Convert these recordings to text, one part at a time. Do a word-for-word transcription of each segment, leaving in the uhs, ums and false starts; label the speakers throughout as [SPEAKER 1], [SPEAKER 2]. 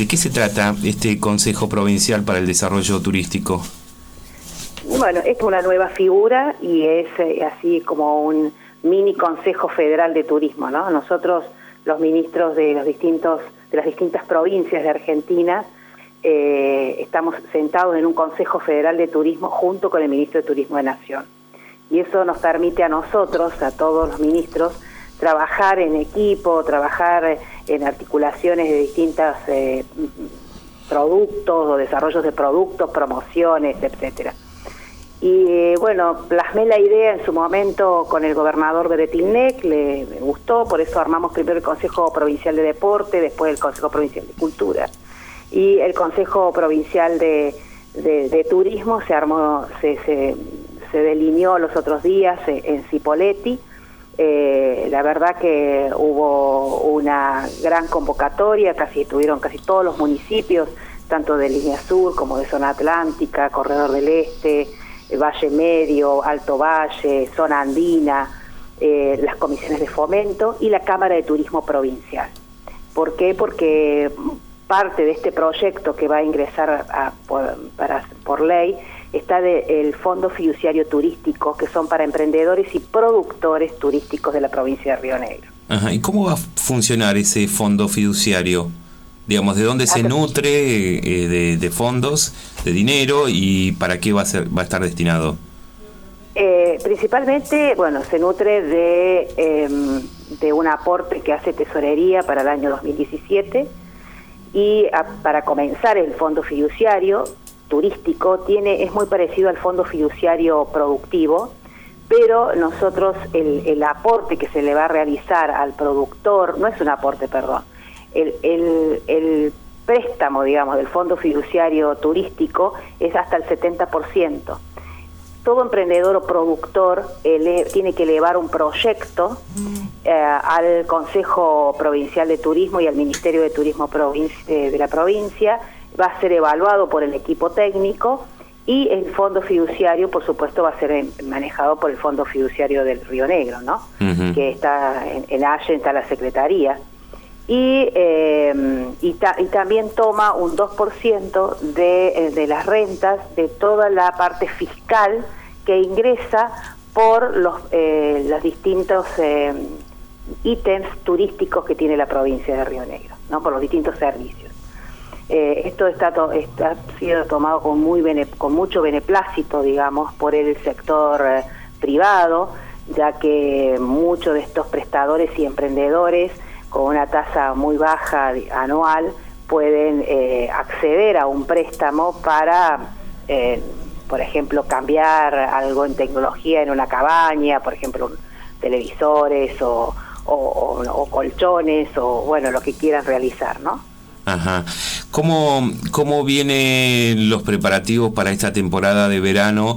[SPEAKER 1] ¿De qué se trata este Consejo Provincial para el Desarrollo Turístico?
[SPEAKER 2] Bueno, es una nueva figura y es eh, así como un mini Consejo Federal de Turismo, ¿no? Nosotros, los ministros de los distintos de las distintas provincias de Argentina, eh, estamos sentados en un Consejo Federal de Turismo junto con el Ministro de Turismo de Nación. Y eso nos permite a nosotros, a todos los ministros, trabajar en equipo, trabajar en articulaciones de distintos eh, productos o desarrollos de productos, promociones, etcétera. Y eh, bueno, plasmé la idea en su momento con el gobernador Beretilnec, le me gustó, por eso armamos primero el Consejo Provincial de Deporte, después el Consejo Provincial de Cultura y el Consejo Provincial de, de, de Turismo se armó, se, se, se delineó los otros días en Cipolletti. Eh, la verdad que hubo una gran convocatoria, casi estuvieron casi todos los municipios, tanto de Línea Sur como de Zona Atlántica, Corredor del Este, Valle Medio, Alto Valle, Zona Andina, eh, las comisiones de fomento y la Cámara de Turismo Provincial. ¿Por qué? Porque parte de este proyecto que va a ingresar a, por, para, por ley está del Fondo Fiduciario Turístico, que son para emprendedores y productores turísticos de la provincia de Río Negro.
[SPEAKER 1] Ajá. ¿Y cómo va a funcionar ese fondo fiduciario? Digamos, ¿de dónde se nutre eh, de, de fondos, de dinero y para qué va a ser, va a estar destinado?
[SPEAKER 2] Eh, principalmente, bueno, se nutre de, eh, de un aporte que hace Tesorería para el año dos mil diecisiete y a, para comenzar el fondo fiduciario turístico tiene es muy parecido al fondo fiduciario productivo, pero nosotros el, el aporte que se le va a realizar al productor, no es un aporte, perdón, El, el, el préstamo, digamos, del Fondo Fiduciario Turístico es hasta el setenta por ciento. Todo emprendedor o productor ele, tiene que elevar un proyecto eh, al Consejo Provincial de Turismo y al Ministerio de Turismo provinci- eh, de la provincia, va a ser evaluado por el equipo técnico y el Fondo Fiduciario, por supuesto, va a ser manejado por el Fondo Fiduciario del Río Negro, ¿no? Uh-huh. Que está en, en Allen, está la Secretaría. Y, eh, y, ta, y también toma un dos por ciento de, de las rentas de toda la parte fiscal que ingresa por los, eh, los distintos eh, ítems turísticos que tiene la provincia de Río Negro, ¿no? Por los distintos servicios. Eh, esto está, to, está ha sido tomado con, muy bene, con mucho beneplácito, digamos, por el sector eh, privado, ya que muchos de estos prestadores y emprendedores con una tasa muy baja anual pueden eh, acceder a un préstamo para, eh, por ejemplo, cambiar algo en tecnología en una cabaña, por ejemplo, televisores o, o, o, o colchones o, bueno, lo que quieran realizar, ¿no?
[SPEAKER 1] Ajá. ¿Cómo, cómo vienen los preparativos para esta temporada de verano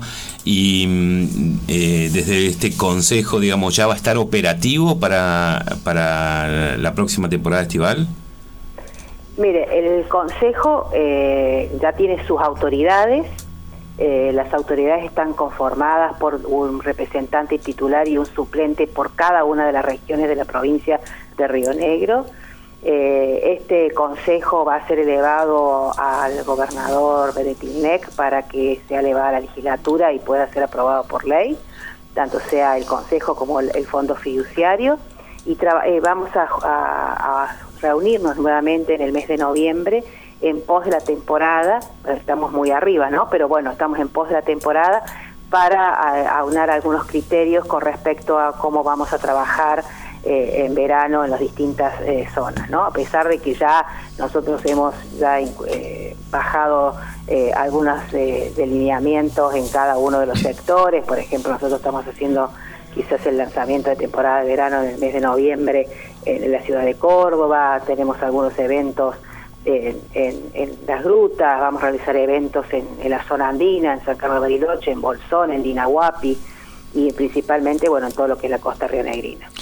[SPEAKER 1] y eh, desde este consejo, digamos, ya va a estar operativo para, para la próxima temporada estival?
[SPEAKER 2] Mire, el consejo eh, ya tiene sus autoridades, eh, las autoridades están conformadas por un representante titular y un suplente por cada una de las regiones de la provincia de Río Negro. Eh, este consejo va a ser elevado al gobernador Beretilnec para que sea elevada a la legislatura y pueda ser aprobado por ley, tanto sea el consejo como el, el fondo fiduciario, y eh, vamos a, a, a reunirnos nuevamente en el mes de noviembre en pos de la temporada. Estamos muy arriba, ¿no? Pero bueno, estamos en pos de la temporada para a, aunar algunos criterios con respecto a cómo vamos a trabajar Eh, en verano en las distintas eh, zonas, ¿no? A pesar de que ya nosotros hemos ya eh, bajado eh, algunos eh, delineamientos en cada uno de los sectores. Por ejemplo, nosotros estamos haciendo quizás el lanzamiento de temporada de verano en el mes de noviembre en la ciudad de Córdoba, tenemos algunos eventos en, en, en las grutas, vamos a realizar eventos en, en la zona andina, en San Carlos de Bariloche, en Bolsón, en Dinahuapi y principalmente, bueno, en todo lo que es la costa rionegrina.